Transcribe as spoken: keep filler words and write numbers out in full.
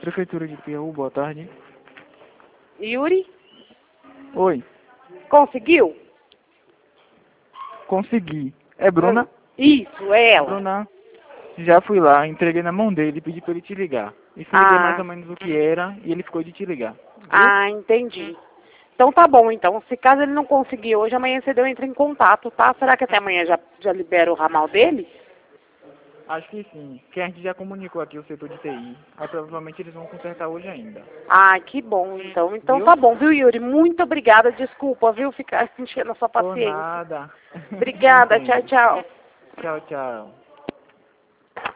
Prefeitura de Piauí, boa tarde. Yuri, Oi, conseguiu? consegui. É Bruna? Isso, é ela. Bruna, já fui lá, entreguei na mão dele, pedi pra ele te ligar. Expliquei mais Ah, ou menos o que era e ele ficou de te ligar. Viu? ah, entendi. Então tá bom, então. Se caso ele não conseguir hoje, amanhã cedo eu entro em contato, tá? Será que até amanhã já, já libera o ramal dele? Acho que sim, que a gente já comunicou aqui o setor de T I. Aí provavelmente eles vão consertar hoje ainda. Ah, que bom, então. Então Viu? tá bom, viu, Yuri? Muito obrigada. Desculpa, viu, ficar enchendo a sua Por paciência. nada. Eu Obrigada, tchau, entendo. tchau. Tchau, tchau.